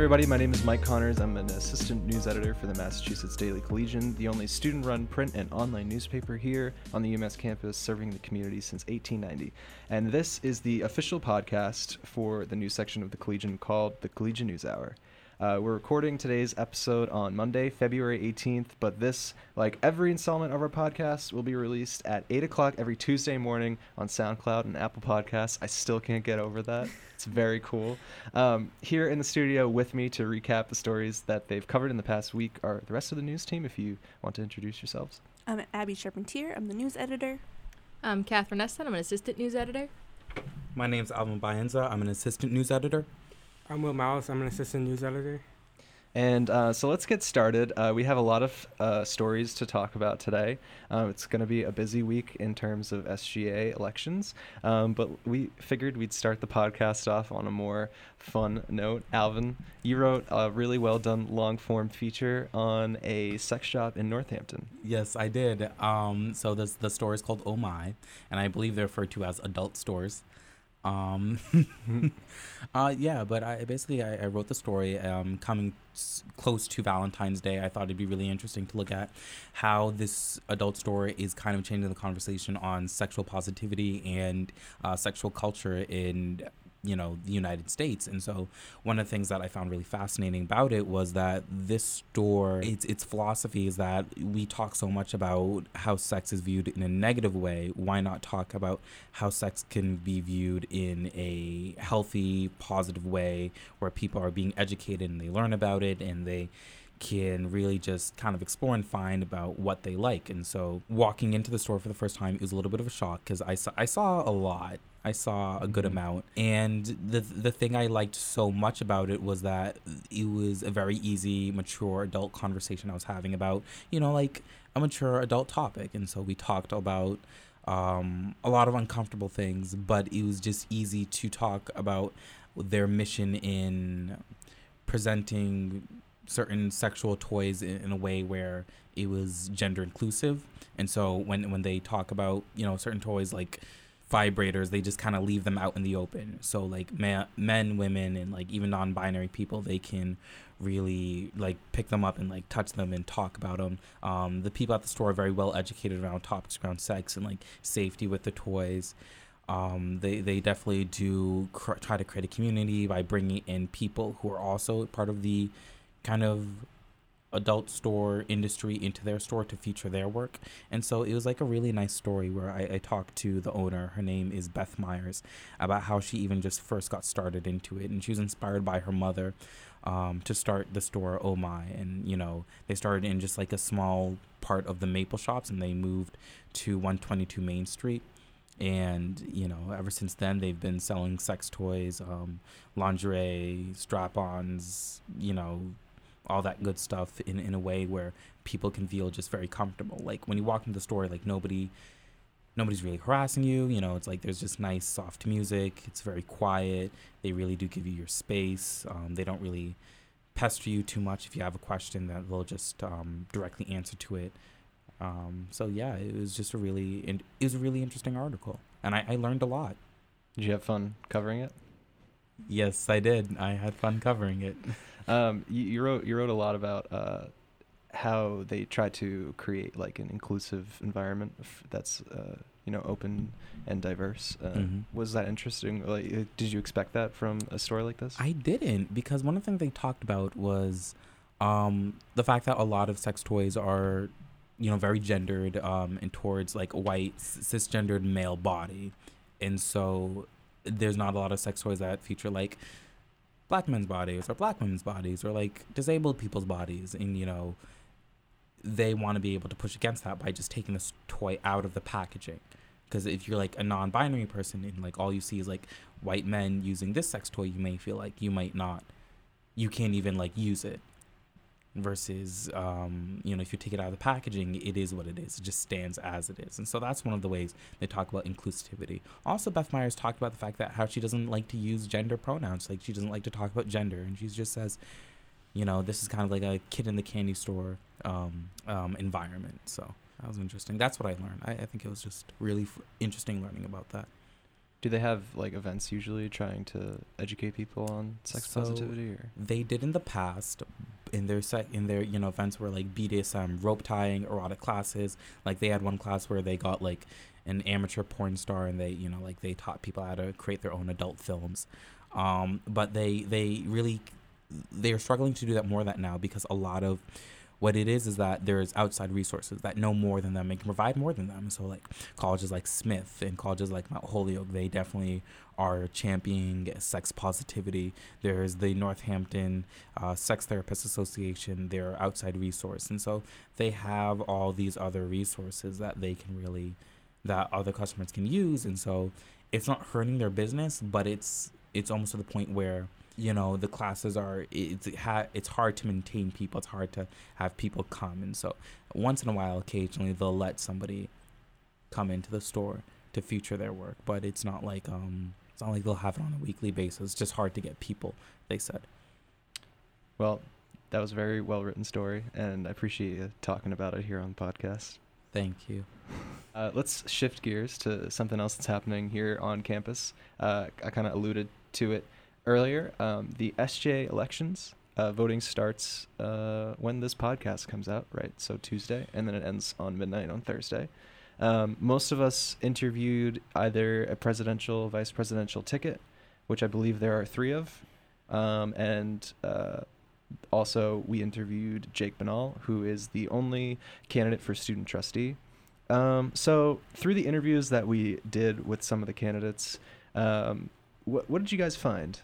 everybody. My name is Mike Connors. I'm an assistant news editor for the Massachusetts Daily Collegian, the only student-run print and online newspaper here on the UMass campus, serving the community since 1890. And this is the official podcast for the news section of the Collegian called the Collegian News Hour. We're recording today's episode on Monday, February 18th, but this, like every installment of our podcast, will be released at 8 o'clock every Tuesday morning on SoundCloud and Apple Podcasts. I still can't get over that. It's very cool. Here in the studio with me to recap the stories that they've covered in the past week are the rest of the news team, if you want to introduce yourselves. I'm Abby Charpentier. I'm the news editor. I'm Catherine Eston. I'm an assistant news editor. My name's Alvin Baenza. I'm an assistant news editor. I'm Will Miles. I'm an assistant news editor. And so let's get started. We have a lot of stories to talk about today. It's going to be a busy week in terms of SGA elections, but we figured we'd start the podcast off on a more fun note. Alvin, you wrote a really well-done long-form feature on a sex shop in Northampton. Yes, I did. So the store is called Oh My, and I believe they're referred to as adult stores. But I wrote the story coming close to Valentine's Day. I thought it'd be really interesting to look at how this adult store is kind of changing the conversation on sexual positivity and sexual culture in the United States. And so one of the things that I found really fascinating about it was that this store, its philosophy is that we talk so much about how sex is viewed in a negative way. Why not talk about how sex can be viewed in a healthy, positive way where people are being educated and they learn about it and they can really just kind of explore and find about what they like. And so walking into the store for the first time, it was a little bit of a shock because I saw a lot. I saw a good amount. And the thing I liked so much about it was that it was a very easy, mature adult conversation I was having about, like a mature adult topic. And so we talked about a lot of uncomfortable things, but it was just easy to talk about their mission in presenting certain sexual toys in a way where it was gender inclusive. And so when they talk about, certain toys like vibrators, they just kind of leave them out in the open. So like men, women, and like even non-binary people, they can really like pick them up and like touch them and talk about them. The people at the store are very well educated around topics around sex and like safety with the toys. They definitely do try to create a community by bringing in people who are also part of the kind of adult store industry into their store to feature their work. And so it was like a really nice story where I talked to the owner. Her name is Beth Myers, about how she even just first got started into it. And she was inspired by her mother to start the store Oh My. And, they started in just like a small part of the Maple Shops and they moved to 122 Main Street. And, ever since then, they've been selling sex toys, lingerie, strap-ons, all that good stuff in a way where people can feel just very comfortable. Like when you walk into the store, like nobody's really harassing you. It's like there's just nice soft music. It's very quiet. They really do give you your space. They don't really pester you too much. If you have a question, that they'll just directly answer to it. It was just a really interesting article, and I learned a lot. Did you have fun covering it? Yes, I did. I had fun covering it. You wrote a lot about how they try to create like an inclusive environment that's open and diverse. Was that interesting? Like, did you expect that from a store like this? I didn't, because one of the things they talked about was the fact that a lot of sex toys are very gendered and towards like a white cisgendered male body, and so there's not a lot of sex toys that feature like black men's bodies or black women's bodies or like disabled people's bodies. And, they want to be able to push against that by just taking this toy out of the packaging. Because if you're like a non-binary person and like all you see is like white men using this sex toy, you may feel like you can't even like use it. Versus, if you take it out of the packaging, it is what it is. It just stands as it is. And so that's one of the ways they talk about inclusivity. Also, Beth Myers talked about the fact that how she doesn't like to use gender pronouns. Like, she doesn't like to talk about gender. And she just says, this is kind of like a kid in the candy store environment. So that was interesting. That's what I learned. I think it was just really interesting learning about that. Do they have like events usually trying to educate people on sex positivity? Or they did in the past in their events where like BDSM, rope tying, erotic classes. Like they had one class where they got like an amateur porn star and they they taught people how to create their own adult films. But they're struggling to do that more of that now, because a lot of what it is that there's outside resources that know more than them and can provide more than them. So like colleges like Smith and colleges like Mount Holyoke, they definitely are championing sex positivity. There's the Northampton Sex Therapists Association, their outside resource. And so they have all these other resources that they can that other customers can use. And so it's not hurting their business, but it's almost to the point where the classes it's hard to maintain people. It's hard to have people come. And so once in a while, occasionally, they'll let somebody come into the store to feature their work. But it's not like they'll have it on a weekly basis. It's just hard to get people, they said. Well, that was a very well-written story, and I appreciate you talking about it here on the podcast. Thank you. Let's shift gears to something else that's happening here on campus. I kind of alluded to it earlier. The SGA elections, voting starts when this podcast comes out, right? So Tuesday, and then it ends on midnight on Thursday. Most of us interviewed either a presidential, vice presidential ticket, which I believe there are 3 of, and also we interviewed Jake Banal, who is the only candidate for student trustee. So through the interviews that we did with some of the candidates, what did you guys find?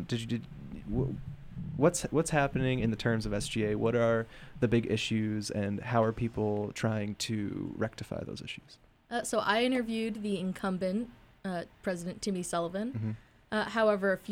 What's happening in the terms of SGA? What are the big issues, and how are people trying to rectify those issues? So I interviewed the incumbent President Timmy Sullivan. Mm-hmm. However, a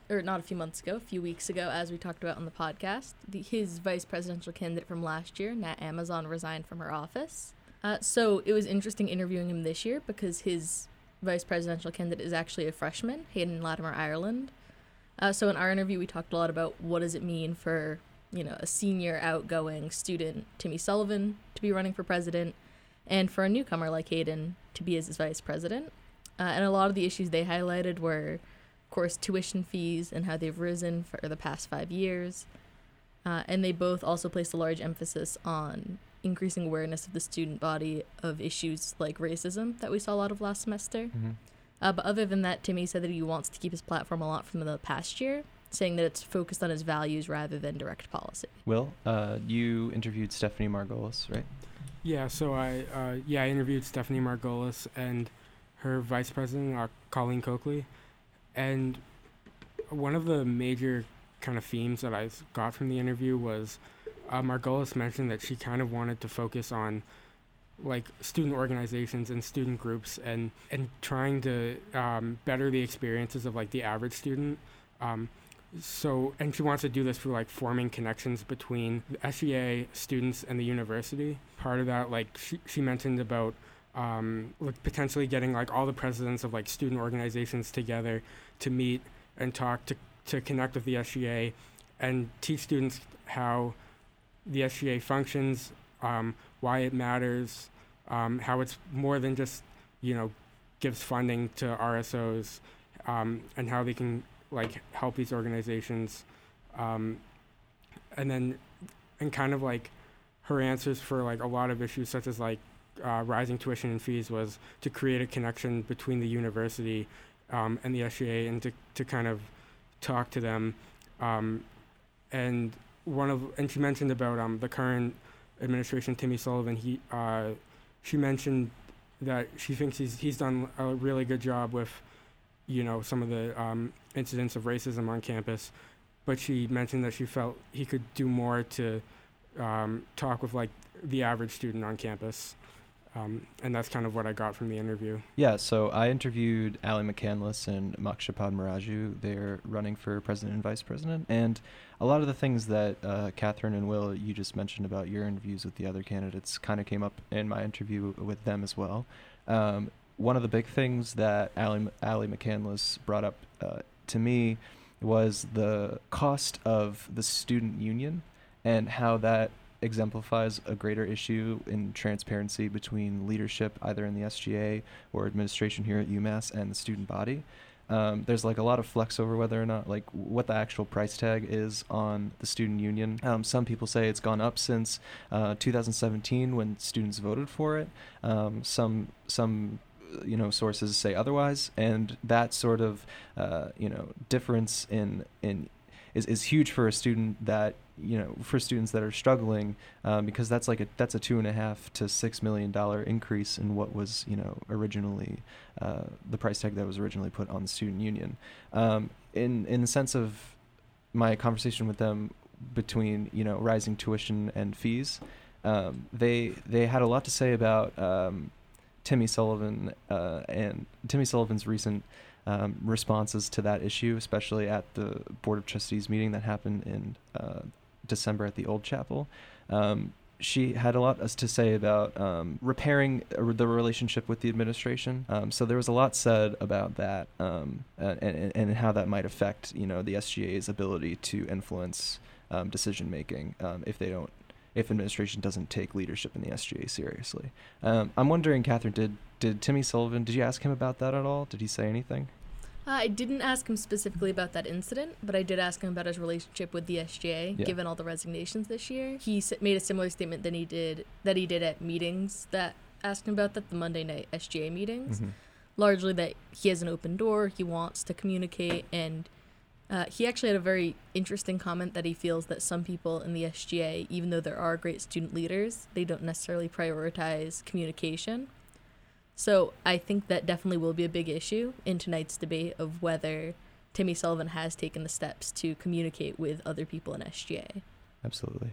few weeks ago, as we talked about on the podcast, his vice presidential candidate from last year, Nat Amazon, resigned from her office. So it was interesting interviewing him this year because his vice presidential candidate is actually a freshman, Hayden Latimer Ireland. So in our interview, we talked a lot about what does it mean for, a senior outgoing student, Timmy Sullivan, to be running for president, and for a newcomer like Hayden to be his vice president. And a lot of the issues they highlighted were, of course, tuition fees and how they've risen for the past 5 years. And they both also placed a large emphasis on increasing awareness of the student body of issues like racism that we saw a lot of last semester. Mm-hmm. But other than that, Timmy said that he wants to keep his platform a lot from the past year, saying that it's focused on his values rather than direct policy. Will, you interviewed Stephanie Margolis, right? Yeah, so I interviewed Stephanie Margolis and her vice president, Colleen Coakley. And one of the major kind of themes that I got from the interview was Margolis mentioned that she kind of wanted to focus on like student organizations and student groups and trying to better the experiences of like the average student. And she wants to do this through like forming connections between the SGA students and the university. Part of that, like she mentioned about like potentially getting like all the presidents of like student organizations together to meet and talk to connect with the SGA and teach students how the SGA functions, why it matters, how it's more than just, gives funding to RSOs, and how they can like help these organizations. And kind of like her answers for like a lot of issues such as like rising tuition and fees was to create a connection between the university and the SGA and to kind of talk to them. And she mentioned about the current administration, Timmy Sullivan. She mentioned that she thinks he's done a really good job with, some of the incidents of racism on campus, but she mentioned that she felt he could do more to talk with like the average student on campus. And that's kind of what I got from the interview. Yeah, so I interviewed Ali McCandless and Makshapad Maraju. They're running for president and vice president. And a lot of the things that Catherine and Will, you just mentioned about your interviews with the other candidates kind of came up in my interview with them as well. One of the big things that Ali McCandless brought up to me was the cost of the student union and how that exemplifies a greater issue in transparency between leadership, either in the SGA or administration here at UMass, and the student body. There's like a lot of flex over whether or not, like, what the actual price tag is on the student union. Some people say it's gone up since 2017 when students voted for it. Some sources say otherwise, and that sort of difference is huge for a student that for students that are struggling, because that's a $2.5 to $6 million increase in what was originally the price tag that was originally put on the student union. In the sense of my conversation with them between rising tuition and fees, they had a lot to say about Timmy Sullivan and Timmy Sullivan's recent responses to that issue, especially at the Board of Trustees meeting that happened in December at the Old Chapel. She had a lot to say about repairing the relationship with the administration. So there was a lot said about that, and how that might affect the SGA's ability to influence decision making if administration doesn't take leadership in the SGA seriously. I'm wondering, Catherine, did Timmy Sullivan, did you ask him about that at all? Did he say anything? I didn't ask him specifically about that incident, but I did ask him about his relationship with the SGA, given all the resignations this year. He made a similar statement that he did at meetings that asked him about that, the Monday night SGA meetings. Mm-hmm. Largely that he has an open door, he wants to communicate, and he actually had a very interesting comment that he feels that some people in the SGA, even though there are great student leaders, they don't necessarily prioritize communication. So I think that definitely will be a big issue in tonight's debate of whether Timmy Sullivan has taken the steps to communicate with other people in SGA. Absolutely.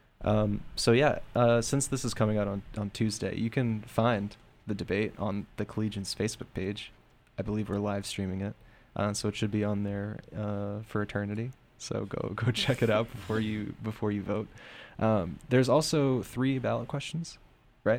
Since this is coming out on Tuesday, you can find the debate on the Collegian's Facebook page. I believe we're live streaming it, so it should be on there for eternity. So go check it out before you vote. There's also 3 ballot questions, right?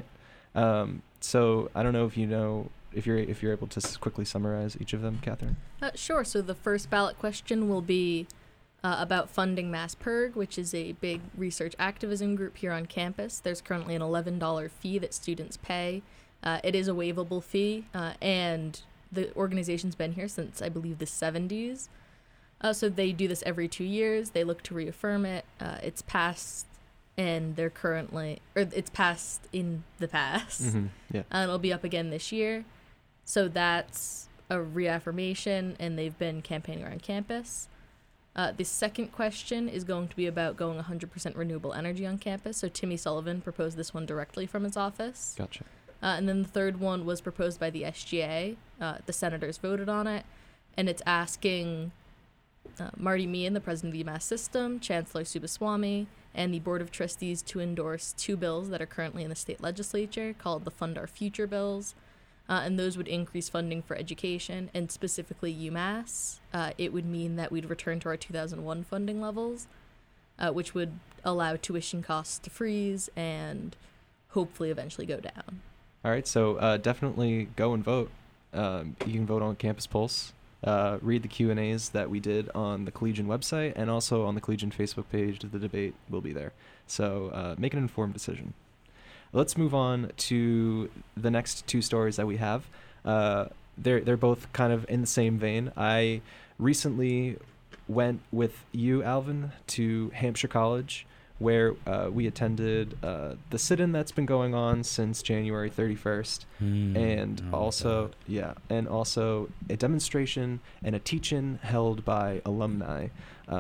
So I don't know if you're able to quickly summarize each of them, Catherine. Sure. So the first ballot question will be about funding MassPIRG, which is a big research activism group here on campus. There's currently an $11 fee that students pay. It is a waivable fee, and the organization's been here since, I believe, the 70s. So they do this every 2 years. They look to reaffirm it. It's passed, and it's passed in the past. Mm-hmm. Yeah. And it'll be up again this year. So that's a reaffirmation, and they've been campaigning around campus. The second question is going to be about going 100% renewable energy on campus. So Timmy Sullivan proposed this one directly from his office. Gotcha. And then the third one was proposed by the SGA. The senators voted on it, and it's asking Marty Meehan, the president of the UMass system, Chancellor Subaswamy, and the Board of Trustees to endorse 2 bills that are currently in the state legislature called the Fund Our Future bills. And those would increase funding for education, and specifically UMass. It would mean that we'd return to our 2001 funding levels, which would allow tuition costs to freeze and hopefully eventually go down. All right, so definitely go and vote. You can vote on Campus Pulse. Read the Q&As that we did on the Collegian website, and also on the Collegian Facebook page. The debate will be there. So make an informed decision. Let's move on to the next 2 stories that we have. They're both kind of in the same vein. I recently went with you, Alvin, to Hampshire College, where we attended the sit-in that's been going on since January 31st, and also a demonstration and a teach-in held by alumni.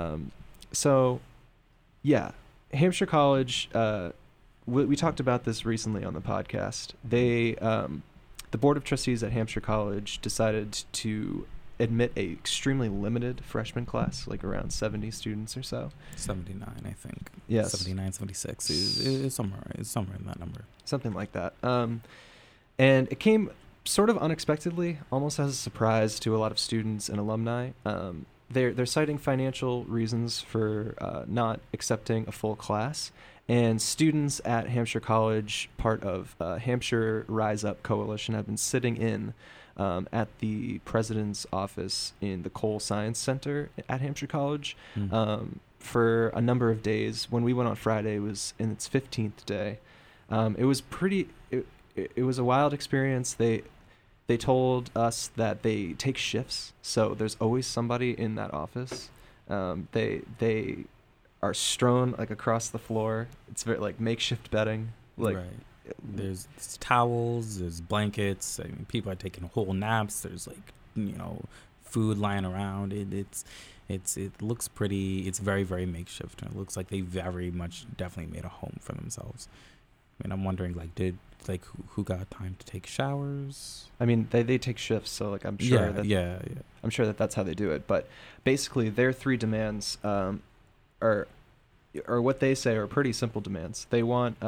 Hampshire College. We talked about this recently on the podcast. The Board of Trustees at Hampshire College decided to admit a extremely limited freshman class, like around 70 students or so. 79, I think. Yes. 79, 76 is somewhere in that number. Something like that. And it came sort of unexpectedly, almost as a surprise to a lot of students and alumni. They're citing financial reasons for not accepting a full class. And students at Hampshire College, part of Hampshire Rise Up Coalition, have been sitting in at the president's office in the Cole Science Center at Hampshire College. for a number of days. When we went on Friday, it was in its 15th day. It was pretty. It was a wild experience. They told us that they take shifts, so there's always somebody in that office. They are strewn like across the floor. It's very like makeshift bedding. Like right. There's towels, there's blankets. I mean, people are taking whole naps. There's like food lying around. It looks pretty. It's very, very makeshift. And it looks like they very much definitely made a home for themselves. I mean, I'm wondering who got time to take showers? I mean, they take shifts, so like I'm sure I'm sure that that's how they do it. But basically, their 3 demands are what they say are pretty simple demands. They want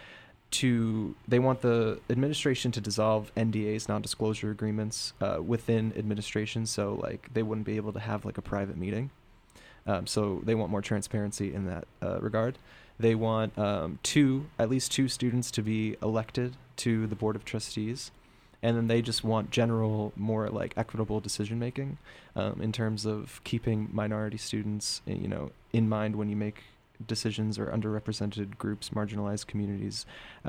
the administration to dissolve NDAs, non-disclosure agreements, within administration, so like they wouldn't be able to have like a private meeting. So they want more transparency in that regard. They want at least two students to be elected to the Board of Trustees. And then they just want general, more like equitable decision making in terms of keeping minority students, in mind when you make decisions, or underrepresented groups, marginalized communities.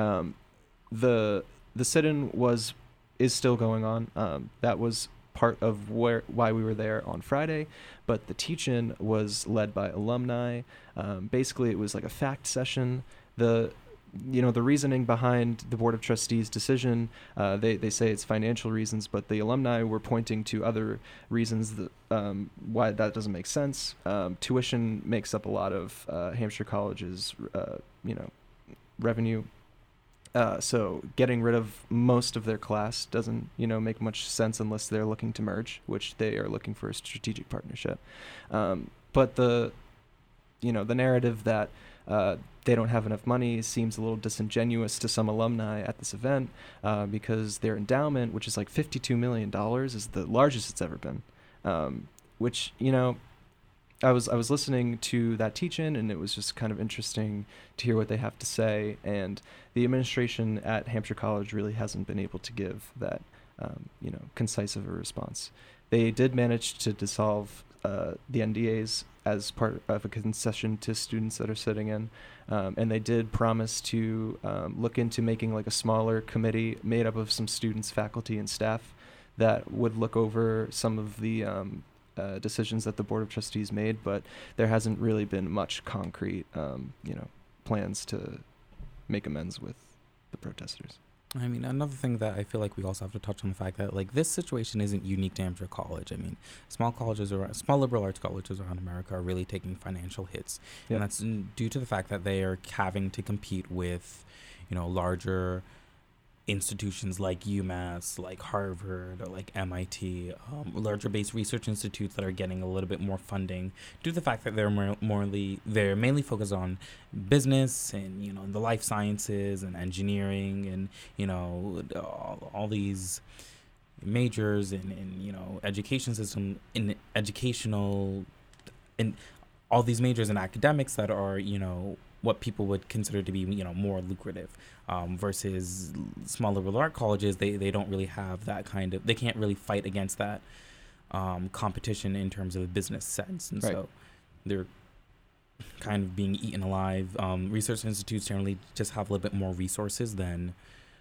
The sit-in is still going on. That was part of why we were there on Friday, but the teach-in was led by alumni. Basically, it was like a fact session. The reasoning behind the Board of Trustees' decision, they say it's financial reasons, but the alumni were pointing to other reasons that, why that doesn't make sense. Tuition makes up a lot of Hampshire College's, revenue. So getting rid of most of their class doesn't, make much sense unless they're looking to merge, which they are looking for a strategic partnership. But the narrative that they don't have enough money seems a little disingenuous to some alumni at this event, because their endowment, which is like $52 million, is the largest it's ever been. Which, I was listening to that teach-in, and it was just kind of interesting to hear what they have to say. And the administration at Hampshire College really hasn't been able to give that, concise of a response. They did manage to dissolve the NDAs as part of a concession to students that are sitting in, and they did promise to look into making like a smaller committee made up of some students, faculty, and staff that would look over some of the decisions that the Board of Trustees made, but there hasn't really been much concrete, plans to make amends with the protesters. I mean, another thing that I feel like we also have to touch on the fact that like this situation isn't unique to Hampshire College. I mean, small liberal arts colleges around America are really taking financial hits, and that's due to the fact that they are having to compete with, larger institutions like UMass, like Harvard, or like MIT, larger based research institutes that are getting a little bit more funding due to the fact that they're they're mainly focused on business and the life sciences and engineering and all these majors in education system in educational and all these majors in academics that are what people would consider to be more lucrative, versus small liberal art colleges. They don't really have that kind of, they can't really fight against that competition in terms of a business sense, and so they're kind of being eaten alive. Research institutes generally just have a little bit more resources than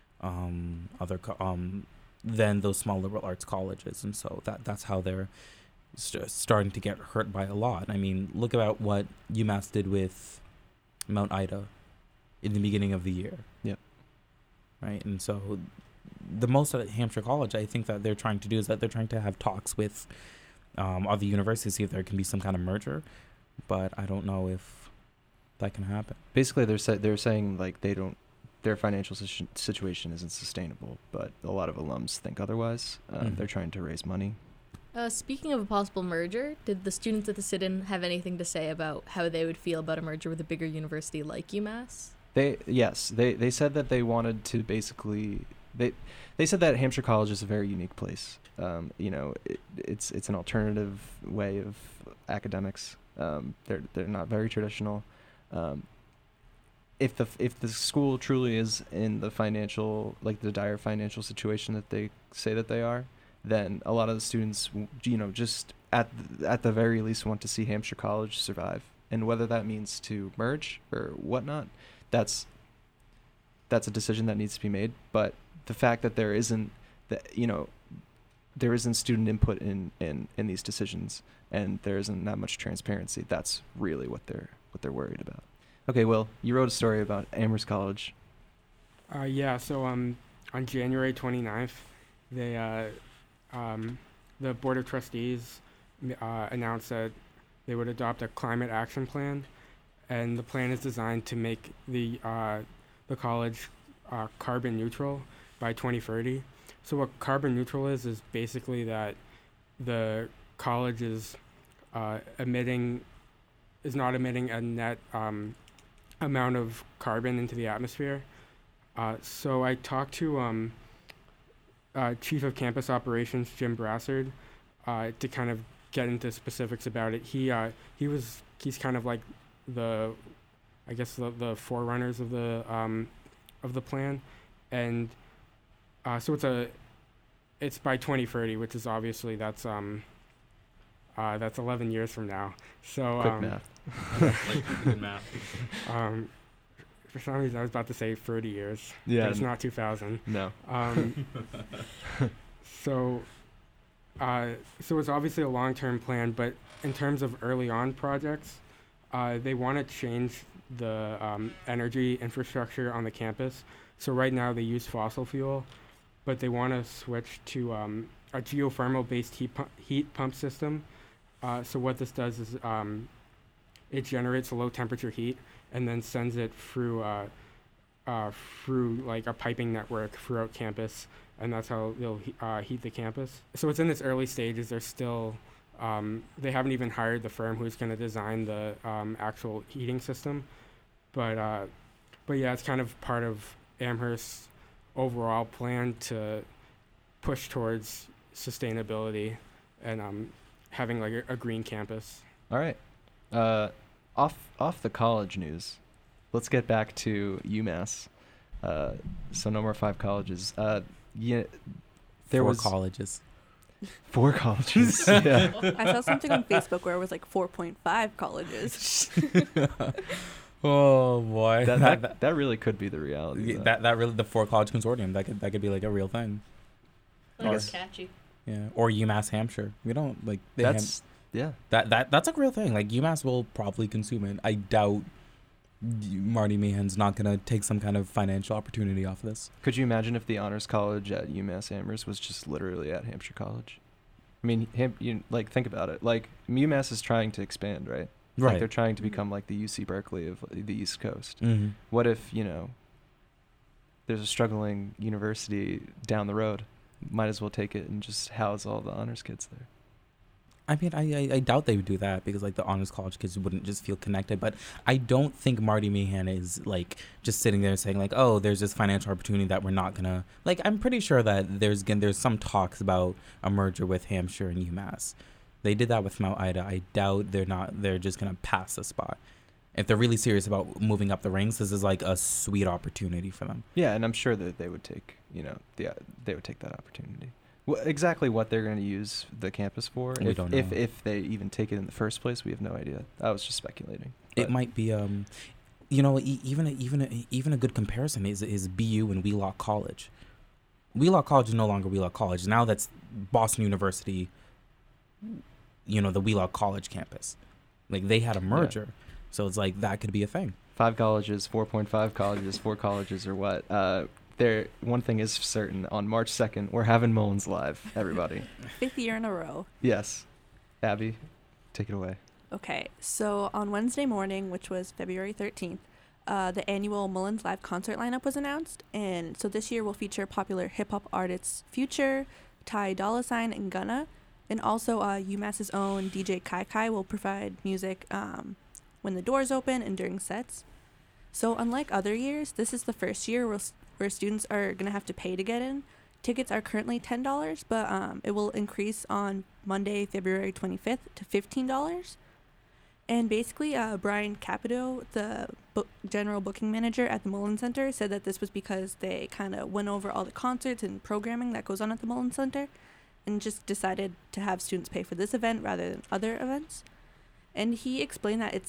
than those small liberal arts colleges, and so that's how they're starting to get hurt by a lot. I mean, look about what UMass did with Mount Ida in the beginning of the year. Yep. Right. And so the most at Hampshire College, I think that they're trying to do is that they're trying to have talks with other universities, see if there can be some kind of merger. But I don't know if that can happen. Basically, they're saying like their financial situation isn't sustainable, but a lot of alums think otherwise. They're trying to raise money. Speaking of a possible merger, did the students at the sit-in have anything to say about how they would feel about a merger with a bigger university like UMass? They said that they wanted to basically they said that Hampshire College is a very unique place. It's an alternative way of academics. They're not very traditional. If the school truly is in the financial, like the dire financial situation that they say that they are, then a lot of the students, just at the very least want to see Hampshire College survive. and whether that means to merge or whatnot, that's a decision that needs to be made. But the fact that there isn't student input in these decisions, and there isn't that much transparency, that's really what they're worried about. Okay, Will, you wrote a story about Amherst College. So on January 29th, they the Board of Trustees announced that they would adopt a climate action plan, and the plan is designed to make the college carbon neutral by 2030. So what carbon neutral is basically that the college is not emitting a net amount of carbon into the atmosphere. So I talked to Chief of Campus Operations Jim Brassard to kind of get into specifics about it. He's kind of like the forerunners of the plan, and so it's by 2030, which is obviously that's 11 years from now. So quick math. Good math. For some reason I was about to say 30 years. Yeah, but it's not 2000. No. So it's obviously a long-term plan, but in terms of early on projects, they want to change the energy infrastructure on the campus. So right now they use fossil fuel, but they want to switch to a geothermal-based heat pump system. So what this does is it generates a low-temperature heat and then sends it through like a piping network throughout campus, and that's how they'll heat the campus. So it's in its early stages. They're still they haven't even hired the firm who's going to design the actual heating system, but yeah, it's kind of part of Amherst's overall plan to push towards sustainability and having like a green campus. All right. Off the college news, let's get back to UMass. So no more 5 colleges. There was colleges. 4 colleges. Yeah. I saw something on Facebook where it was like 4.5 colleges. Oh boy, that really could be the reality. That really, the 4 college consortium, that could be like a real thing. Like it's catchy. Yeah, or UMass Hampshire. We don't like. Yeah. That's a real thing. Like UMass will probably consume it. I doubt Marty Meehan's not gonna take some kind of financial opportunity off of this. Could you imagine if the honors college at UMass Amherst was just literally at Hampshire College? I mean, think about it. Like UMass is trying to expand, right? Right. Like they're trying to become like the UC Berkeley of the East Coast. Mm-hmm. What if there's a struggling university down the road? Might as well take it and just house all the honors kids there. I mean, I doubt they would do that because like the honors college kids wouldn't just feel connected. But I don't think Marty Meehan is like just sitting there saying like, oh, there's this financial opportunity that we're not gonna like. I'm pretty sure that there's some talks about a merger with Hampshire and UMass. They did that with Mount Ida. I doubt they're just gonna pass the spot. If they're really serious about moving up the ranks, this is like a sweet opportunity for them. Yeah, and I'm sure that they would take they would take that opportunity. Exactly what they're going to use the campus for, We don't know. if they even take it in the first place, we have no idea. I was just speculating. It might be, even a good comparison is BU and Wheelock College. Wheelock College is no longer Wheelock College. Now that's Boston University, the Wheelock College campus. Like they had a merger, so it's like that could be a thing. 5 colleges, 4.5 colleges, 4 colleges, or what? One thing is certain. On March 2nd, we're having Mullins Live, everybody. 5th year in a row. Yes. Abby, take it away. Okay, so on Wednesday morning, which was February 13th, the annual Mullins Live concert lineup was announced. And so this year will feature popular hip-hop artists Future, Ty Dolla $ign, and Gunna. And also UMass's own DJ Kai Kai will provide music when the doors open and during sets. So unlike other years, this is the first year where students are going to have to pay to get in. Tickets are currently $10, but it will increase on Monday, February 25th to $15. And basically, Brian Capito, the general booking manager at the Mullins Center, said that this was because they kind of went over all the concerts and programming that goes on at the Mullins Center and just decided to have students pay for this event rather than other events. And he explained that it's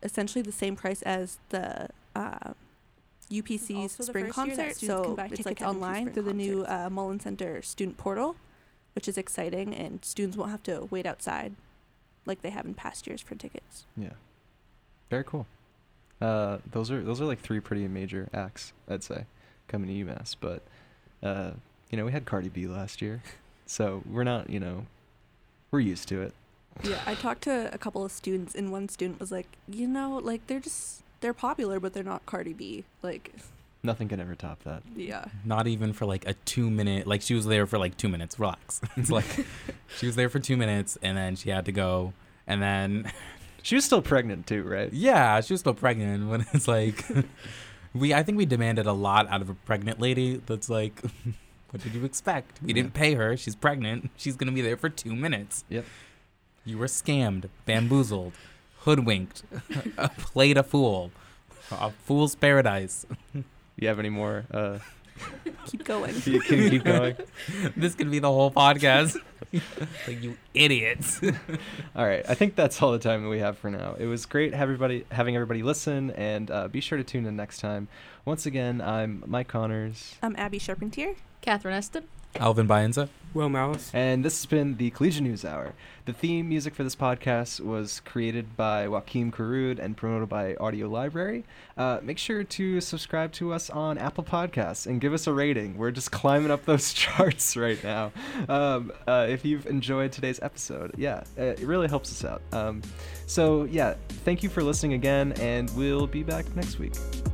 essentially the same price as the UPC's Also the spring first year that concert. students can So buy it's tickets like at empty online spring through the new concerts. Mullen Center student portal, which is exciting, and students won't have to wait outside like they have in past years for tickets. Yeah. Very cool. Those are like three pretty major acts, I'd say, coming to UMass. But we had Cardi B last year, so we're not, we're used to it. Yeah, I talked to a couple of students, and one student was like, like they're popular, but they're not Cardi B. Like, Nothing can ever top that. yeah. Not even for like a 2 minute, like she was there for like 2 minutes. Relax. It's like she was there for 2 minutes and then she had to go. And then She was still pregnant too, right? yeah, she was still pregnant. When it's like, I think we demanded a lot out of a pregnant lady. That's like, what did you expect? We didn't pay her. She's pregnant. She's going to be there for 2 minutes. Yep. You were scammed, bamboozled, hoodwinked, played a fool. A fool's paradise. You have any more? Keep going. Can you keep going? This could be the whole podcast. Like, you idiots. All right. I think that's all the time that we have for now. It was great having everybody listen, and be sure to tune in next time. Once again, I'm Mike Connors. I'm Abby Charpentier. Catherine Eston. Alvin Baenza. Will Malice. And this has been the Collegiate News Hour. The theme music for this podcast was created by Joaquim Carud and promoted by Audio Library. Make sure to subscribe to us on Apple Podcasts and give us a rating. We're just climbing up those charts right now. If you've enjoyed today's episode, it really helps us out. So thank you for listening again, and we'll be back next week.